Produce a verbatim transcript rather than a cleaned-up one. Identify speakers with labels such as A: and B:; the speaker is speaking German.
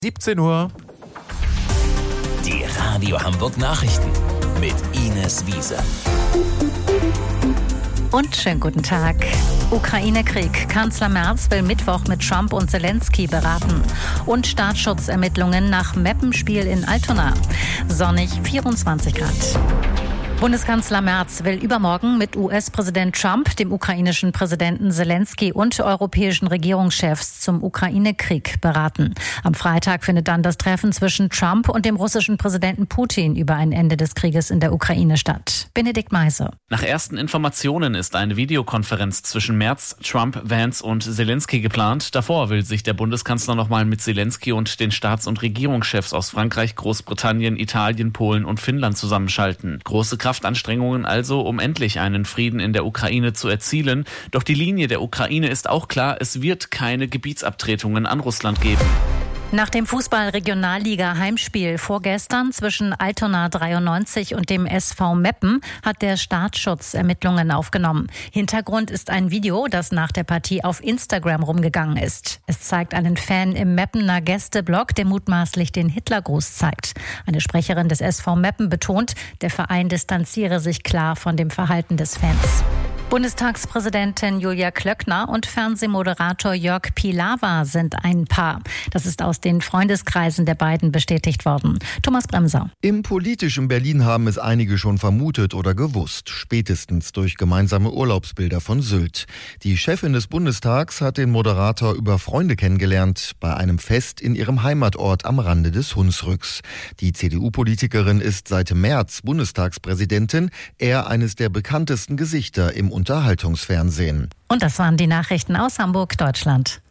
A: siebzehn Uhr.
B: Die Radio Hamburg Nachrichten mit Ines Wiese.
C: Und schönen guten Tag. Ukraine-Krieg. Kanzler Merz will Mittwoch mit Trump und Zelensky beraten. Und Staatsschutzermittlungen nach Meppenspiel in Altona. Sonnig, vierundzwanzig Grad. Bundeskanzler Merz will übermorgen mit U S-Präsident Trump, dem ukrainischen Präsidenten Zelensky und europäischen Regierungschefs zum Ukraine-Krieg beraten. Am Freitag findet dann das Treffen zwischen Trump und dem russischen Präsidenten Putin über ein Ende des Krieges in der Ukraine statt. Benedikt Meise.
D: Nach ersten Informationen ist eine Videokonferenz zwischen Merz, Trump, Vance und Zelensky geplant. Davor will sich der Bundeskanzler nochmal mit Zelensky und den Staats- und Regierungschefs aus Frankreich, Großbritannien, Italien, Polen und Finnland zusammenschalten. Große Kraftanstrengungen also, um endlich einen Frieden in der Ukraine zu erzielen. Doch die Linie der Ukraine ist auch klar, es wird keine Gebietsabtretungen an Russland geben.
C: Nach dem Fußball-Regionalliga-Heimspiel vorgestern zwischen Altona dreiundneunzig und dem S V Meppen hat der Staatsschutz Ermittlungen aufgenommen. Hintergrund ist ein Video, das nach der Partie auf Instagram rumgegangen ist. Es zeigt einen Fan im Meppener Gästeblock, der mutmaßlich den Hitlergruß zeigt. Eine Sprecherin des S V Meppen betont, der Verein distanziere sich klar von dem Verhalten des Fans. Bundestagspräsidentin Julia Klöckner und Fernsehmoderator Jörg Pilawa sind ein Paar. Das ist aus den Freundeskreisen der beiden bestätigt worden. Thomas Bremser.
E: Im politischen Berlin haben es einige schon vermutet oder gewusst, spätestens durch gemeinsame Urlaubsbilder von Sylt. Die Chefin des Bundestags hat den Moderator über Freunde kennengelernt, bei einem Fest in ihrem Heimatort am Rande des Hunsrücks. Die C D U-Politikerin ist seit März Bundestagspräsidentin, er eines der bekanntesten Gesichter im Unterhaltungsfernsehen.
C: Und das waren die Nachrichten aus Hamburg, Deutschland.